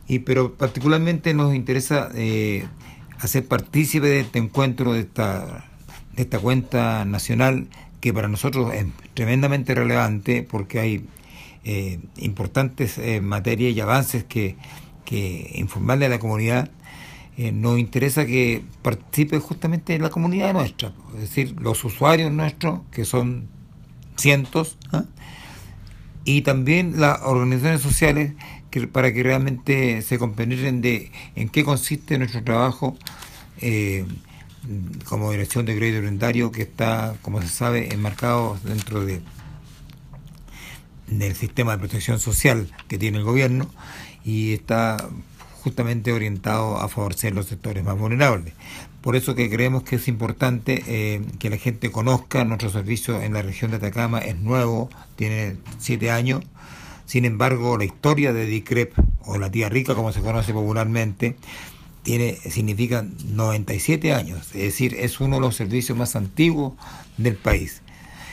Pero particularmente nos interesa hacer partícipe de este encuentro, de esta cuenta nacional, que para nosotros es tremendamente relevante porque hay importantes materias y avances que informarle a la comunidad. Nos interesa que participe justamente la comunidad nuestra, es decir, los usuarios nuestros, que son cientos, ¿eh? Y también las organizaciones sociales, para que realmente se compenetren de en qué consiste nuestro trabajo eh, como Dirección de Crédito Hipotecario, que está, como se sabe, enmarcado dentro del sistema de protección social que tiene el gobierno, y está justamente orientado a favorecer los sectores más vulnerables. Por eso que creemos que es importante que la gente conozca nuestro servicio en la región de Atacama. Es nuevo, tiene 7 años. Sin embargo, la historia de DICREP, o la tía rica como se conoce popularmente, significa 97 años. Es decir, es uno de los servicios más antiguos del país.